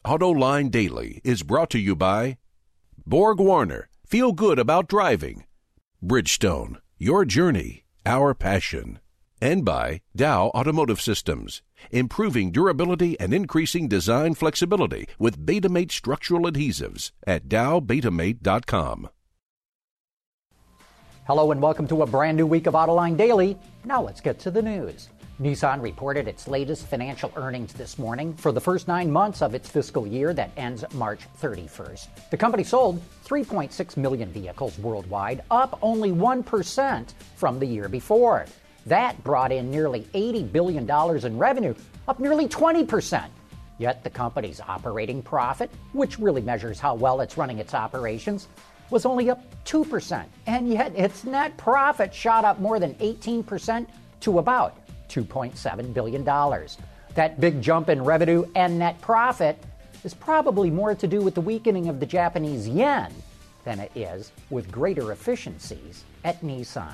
AutoLine Daily is brought to you by Borg Warner, feel good about driving. Bridgestone, your journey, our passion. And by Dow Automotive Systems, improving durability and increasing design flexibility with Betamate structural adhesives at dowbetamate.com. Hello and welcome to a brand new week of AutoLine Daily. Now let's get to the news. Nissan reported its latest financial earnings this morning for the first 9 months of its fiscal year that ends March 31st. The company sold 3.6 million vehicles worldwide, up only 1% from the year before. That brought in nearly $80 billion in revenue, up nearly 20%. Yet the company's operating profit, which really measures how well it's running its operations, was only up 2%. And yet its net profit shot up more than 18% to about $2.7 billion. That big jump in revenue and net profit is probably more to do with the weakening of the Japanese yen than it is with greater efficiencies at Nissan.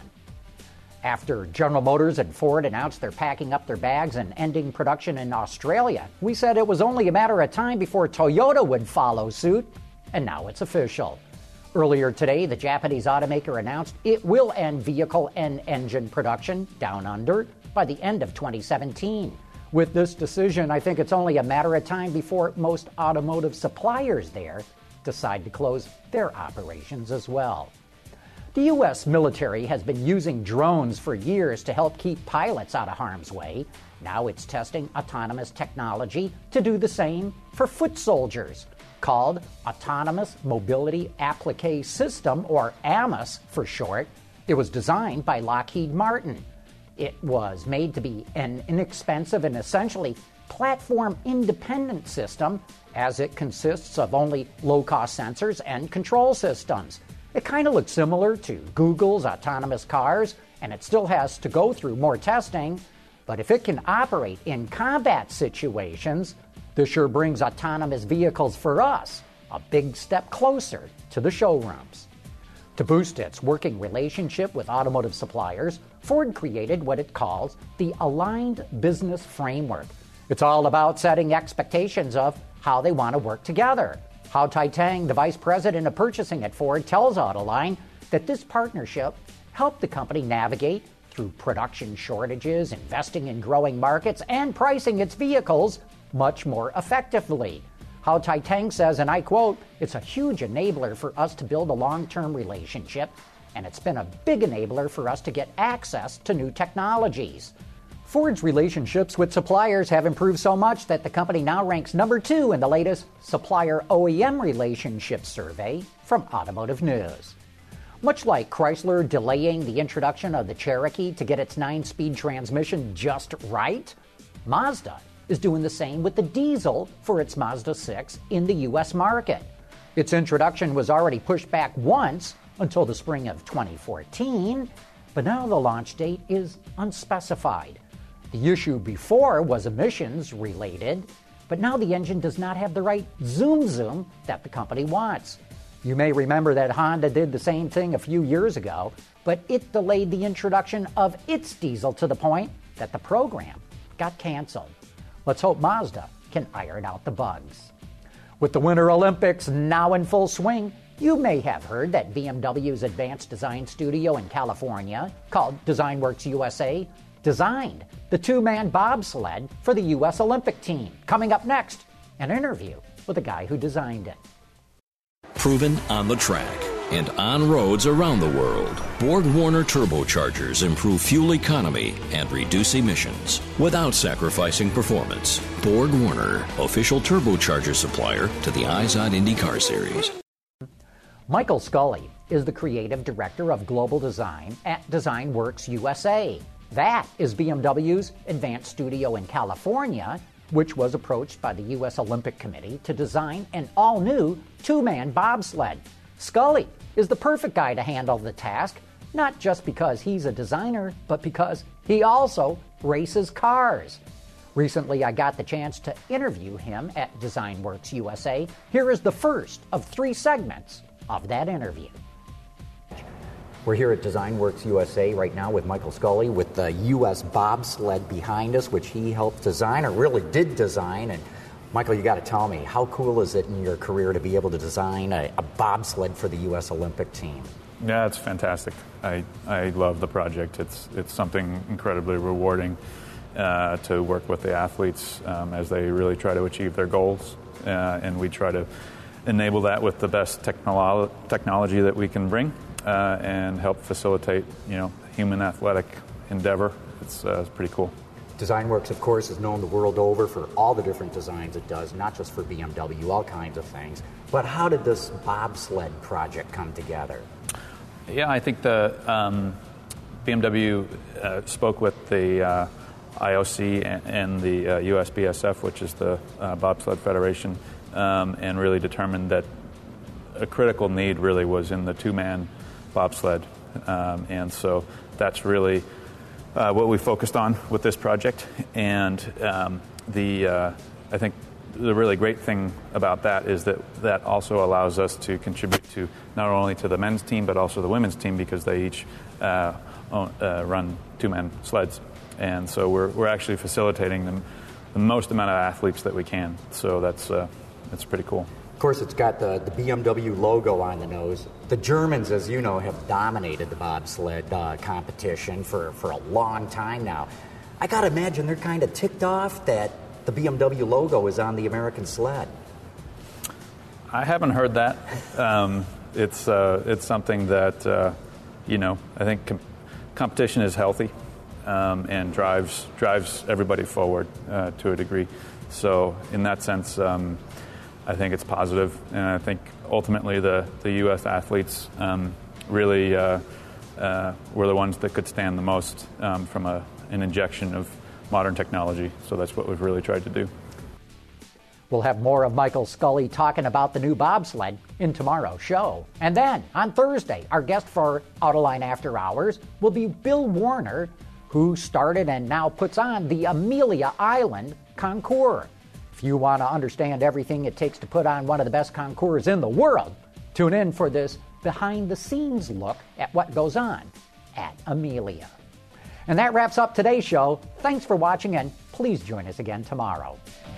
After General Motors and Ford announced they're packing up their bags and ending production in Australia, we said it was only a matter of time before Toyota would follow suit, and now it's official. Earlier today, the Japanese automaker announced it will end vehicle and engine production down under by the end of 2017. With this decision, I think it's only a matter of time before most automotive suppliers there decide to close their operations as well. The U.S. military has been using drones for years to help keep pilots out of harm's way. Now it's testing autonomous technology to do the same for foot soldiers. Called Autonomous Mobility Applique System, or AMAS for short. It was designed by Lockheed Martin. It was made to be an inexpensive and essentially platform-independent system, as it consists of only low-cost sensors and control systems. It kind of looks similar to Google's autonomous cars, and it still has to go through more testing. But if it can operate in combat situations, this sure brings autonomous vehicles for us a big step closer to the showrooms. To boost its working relationship with automotive suppliers, Ford created what it calls the Aligned Business Framework. It's all about setting expectations of how they want to work together. Hao Tai-Tang, the vice president of purchasing at Ford, tells AutoLine that this partnership helped the company navigate through production shortages, investing in growing markets, and pricing its vehicles much more effectively. Hao Tai-Tang says, and I quote, "It's a huge enabler for us to build a long-term relationship, and it's been a big enabler for us to get access to new technologies." Ford's relationships with suppliers have improved so much that the company now ranks number 2 in the latest Supplier OEM Relationship Survey from Automotive News. Much like Chrysler delaying the introduction of the Cherokee to get its 9-speed transmission just right, Mazda is doing the same with the diesel for its Mazda 6 in the U.S. market. Its introduction was already pushed back once until the spring of 2014, but now the launch date is unspecified. The issue before was emissions related, but now the engine does not have the right zoom that the company wants. You may remember that Honda did the same thing a few years ago, but it delayed the introduction of its diesel to the point that the program got canceled. Let's hope Mazda can iron out the bugs. With the Winter Olympics now in full swing, you may have heard that BMW's advanced design studio in California, called DesignWorks USA, designed the 2-man bobsled for the U.S. Olympic team. Coming up next, an interview with the guy who designed it. Proven on the track and on roads around the world, Borg Warner turbochargers improve fuel economy and reduce emissions without sacrificing performance. Borg Warner, official turbocharger supplier to the Izod IndyCar Series. Michael Scully is the creative director of global design at DesignWorks USA. That is BMW's advanced studio in California, which was approached by the U.S. Olympic Committee to design an all-new 2-man bobsled. Scully is the perfect guy to handle the task, not just because he's a designer, but because he also races cars. Recently, I got the chance to interview him at DesignWorks USA. Here is the first of 3 segments of that interview. We're here at DesignWorks USA right now with Michael Scully with the U.S. bobsled behind us, which he helped design, or really did design. And Michael, you got to tell me, how cool is it in your career to be able to design a bobsled for the U.S. Olympic team? Yeah, it's fantastic. I love the project. It's something incredibly rewarding to work with the athletes as they really try to achieve their goals, and we try to enable that with the best technology that we can bring and help facilitate, human athletic endeavor. It's pretty cool. DesignWorks, of course, is known the world over for all the different designs it does, not just for BMW, all kinds of things. But how did this bobsled project come together? Yeah, I think the BMW spoke with the IOC and the USBSF, which is the Bobsled Federation, and really determined that a critical need really was in the two-man bobsled. And so that's really what we focused on with this project. And I think the really great thing about that is that also allows us to contribute to not only to the men's team but also the women's team, because they each run two-man sleds. And so we're actually facilitating the most amount of athletes that we can. So that's pretty cool. Of course, it's got the BMW logo on the nose. The Germans, as you know, have dominated the bobsled competition for a long time now. I got to imagine they're kind of ticked off that the BMW logo is on the American sled. I haven't heard that. It's something that, I think competition is healthy and drives everybody forward to a degree. So in that sense, I think it's positive, and I think ultimately the U.S. athletes really were the ones that could stand the most from an injection of modern technology. So that's what we've really tried to do. We'll have more of Michael Scully talking about the new bobsled in tomorrow's show. And then, on Thursday, our guest for Autoline After Hours will be Bill Warner, who started and now puts on the Amelia Island Concours. If you want to understand everything it takes to put on one of the best concours in the world, tune in for this behind-the-scenes look at what goes on at Amelia. And that wraps up today's show. Thanks for watching, and please join us again tomorrow.